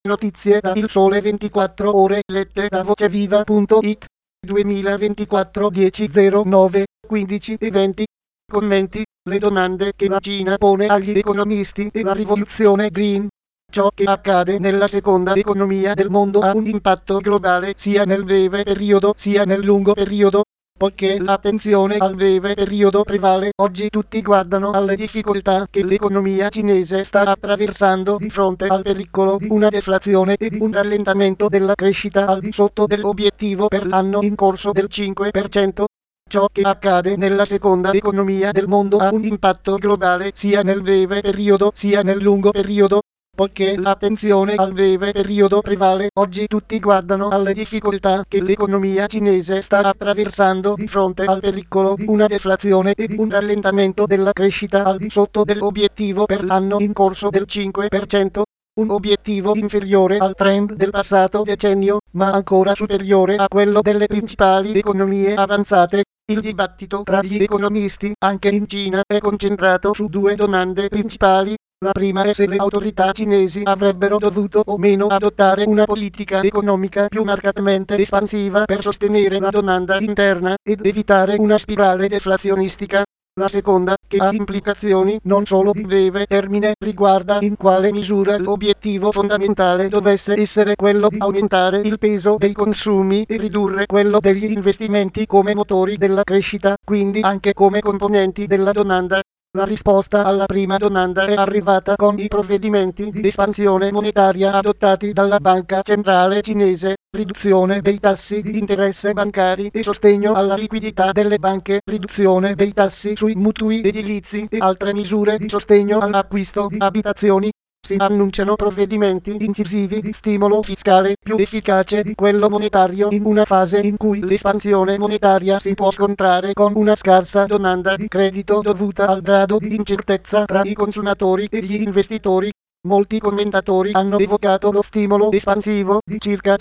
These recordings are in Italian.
Notizie da Il Sole 24 Ore lette da voceviva.it 2024 10/09 15 e 20. Commenti: le domande che la Cina pone agli economisti e la rivoluzione green. Ciò che accade nella seconda economia del mondo ha un impatto globale sia nel breve periodo sia nel lungo periodo. Poiché l'attenzione al breve periodo prevale, oggi tutti guardano alle difficoltà che l'economia cinese sta attraversando di fronte al pericolo di una deflazione e di un rallentamento della crescita al di sotto dell'obiettivo per l'anno in corso del 5%. Ciò che accade nella seconda economia del mondo ha un impatto globale sia nel breve periodo sia nel lungo periodo. Poiché l'attenzione al breve periodo prevale, oggi tutti guardano alle difficoltà che l'economia cinese sta attraversando di fronte al pericolo di una deflazione e di un rallentamento della crescita al di sotto dell'obiettivo per l'anno in corso del 5%, un obiettivo inferiore al trend del passato decennio, ma ancora superiore a quello delle principali economie avanzate. Il dibattito tra gli economisti, anche in Cina, è concentrato su due domande principali. La prima è se le autorità cinesi avrebbero dovuto o meno adottare una politica economica più marcatamente espansiva per sostenere la domanda interna ed evitare una spirale deflazionistica. La seconda, che ha implicazioni non solo di breve termine, riguarda in quale misura l'obiettivo fondamentale dovesse essere quello di aumentare il peso dei consumi e ridurre quello degli investimenti come motori della crescita, quindi anche come componenti della domanda. La risposta alla prima domanda è arrivata con i provvedimenti di espansione monetaria adottati dalla Banca Centrale Cinese, riduzione dei tassi di interesse bancari e sostegno alla liquidità delle banche, riduzione dei tassi sui mutui edilizi e altre misure di sostegno all'acquisto di abitazioni. Si annunciano provvedimenti incisivi di stimolo fiscale più efficace di quello monetario in una fase in cui l'espansione monetaria si può scontrare con una scarsa domanda di credito dovuta al grado di incertezza tra i consumatori e gli investitori. Molti commentatori hanno evocato lo stimolo espansivo di circa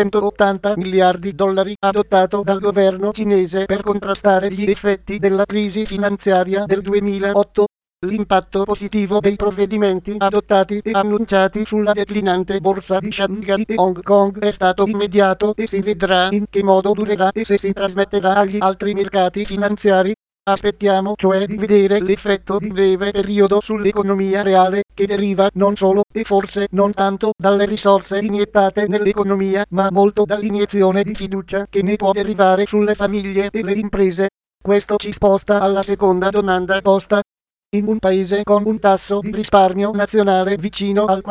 580 miliardi di dollari adottato dal governo cinese per contrastare gli effetti della crisi finanziaria del 2008. L'impatto positivo dei provvedimenti adottati e annunciati sulla declinante borsa di Shanghai e Hong Kong è stato immediato e si vedrà in che modo durerà e se si trasmetterà agli altri mercati finanziari. Aspettiamo cioè di vedere l'effetto di breve periodo sull'economia reale, che deriva non solo e forse non tanto dalle risorse iniettate nell'economia, ma molto dall'iniezione di fiducia che ne può derivare sulle famiglie e le imprese. Questo ci sposta alla seconda domanda posta. In un paese con un tasso di risparmio nazionale vicino al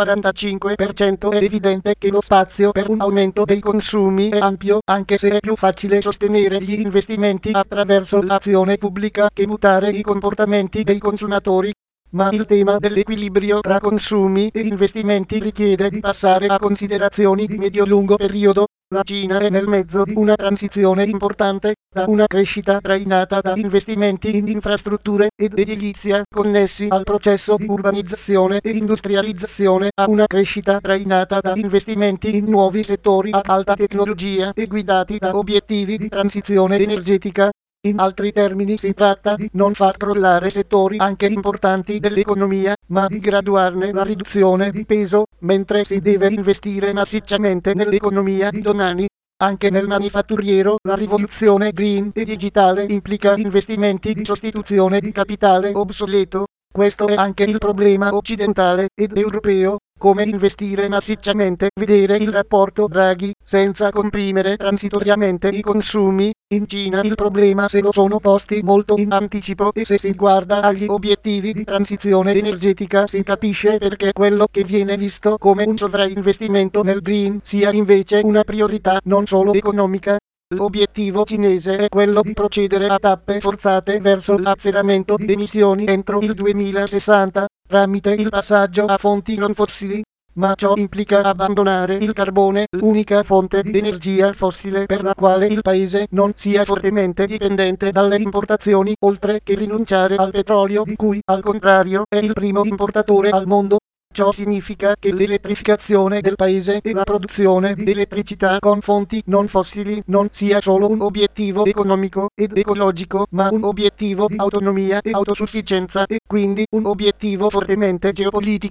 45% è evidente che lo spazio per un aumento dei consumi è ampio, anche se è più facile sostenere gli investimenti attraverso l'azione pubblica che mutare i comportamenti dei consumatori. Ma il tema dell'equilibrio tra consumi e investimenti richiede di passare a considerazioni di medio-lungo periodo. La Cina è nel mezzo di una transizione importante, da una crescita trainata da investimenti in infrastrutture ed edilizia connessi al processo di urbanizzazione e industrializzazione a una crescita trainata da investimenti in nuovi settori ad alta tecnologia e guidati da obiettivi di transizione energetica. In altri termini si tratta di non far crollare settori anche importanti dell'economia, ma di graduarne la riduzione di peso, mentre si deve investire massicciamente nell'economia di domani. Anche nel manifatturiero, la rivoluzione green e digitale implica investimenti di sostituzione di capitale obsoleto. Questo è anche il problema occidentale ed europeo. Come investire massicciamente, vedere il rapporto Draghi, senza comprimere transitoriamente i consumi. In Cina il problema se lo sono posti molto in anticipo e se si guarda agli obiettivi di transizione energetica si capisce perché quello che viene visto come un sovrainvestimento nel green sia invece una priorità non solo economica. L'obiettivo cinese è quello di procedere a tappe forzate verso l'azzeramento di emissioni entro il 2060, tramite il passaggio a fonti non fossili. Ma ciò implica abbandonare il carbone, l'unica fonte di energia fossile per la quale il paese non sia fortemente dipendente dalle importazioni, oltre che rinunciare al petrolio di cui, al contrario, è il primo importatore al mondo. Ciò significa che l'elettrificazione del paese e la produzione di elettricità con fonti non fossili non sia solo un obiettivo economico ed ecologico, ma un obiettivo di autonomia e autosufficienza e quindi un obiettivo fortemente geopolitico.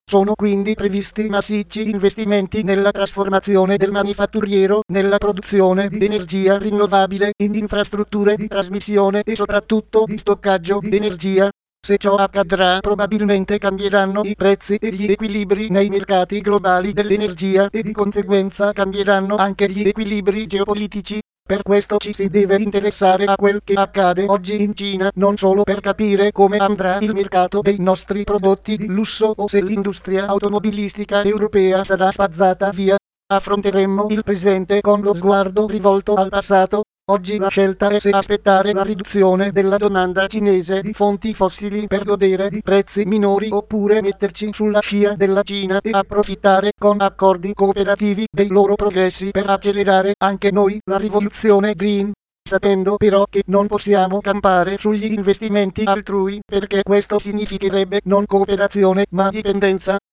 Sono quindi previsti massicci investimenti nella trasformazione del manifatturiero, nella produzione di energia rinnovabile, in infrastrutture di trasmissione e soprattutto di stoccaggio di energia. Se ciò accadrà, probabilmente cambieranno i prezzi e gli equilibri nei mercati globali dell'energia e di conseguenza cambieranno anche gli equilibri geopolitici. Per questo ci si deve interessare a quel che accade oggi in Cina, non solo per capire come andrà il mercato dei nostri prodotti di lusso o se l'industria automobilistica europea sarà spazzata via. Affronteremo il presente con lo sguardo rivolto al passato. Oggi la scelta è se aspettare la riduzione della domanda cinese di fonti fossili per godere di prezzi minori oppure metterci sulla scia della Cina e approfittare con accordi cooperativi dei loro progressi per accelerare anche noi la rivoluzione green. Sapendo però che non possiamo campare sugli investimenti altrui perché questo significherebbe non cooperazione ma dipendenza.